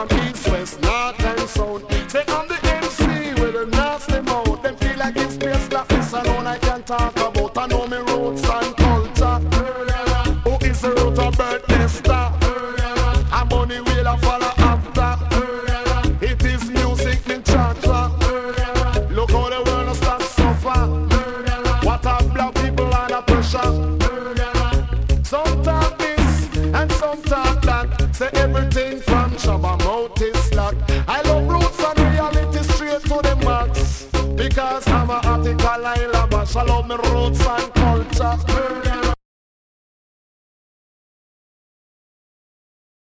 from east, west, north and south. Say I'm the MC with a nasty mouth. Them feel like it's space that this alone I can talk about. I know me roots and culture. Who is the root of birthday star? I'm on the wheel of follow after. It is music in cha-cha. Look how the world has start suffer. What a black people under pressure. Some talk this and some talk that. Say everything from Shabba mouth is locked. I love roots and reality straight to the max. Because I'm a article I love. I love me roots and culture.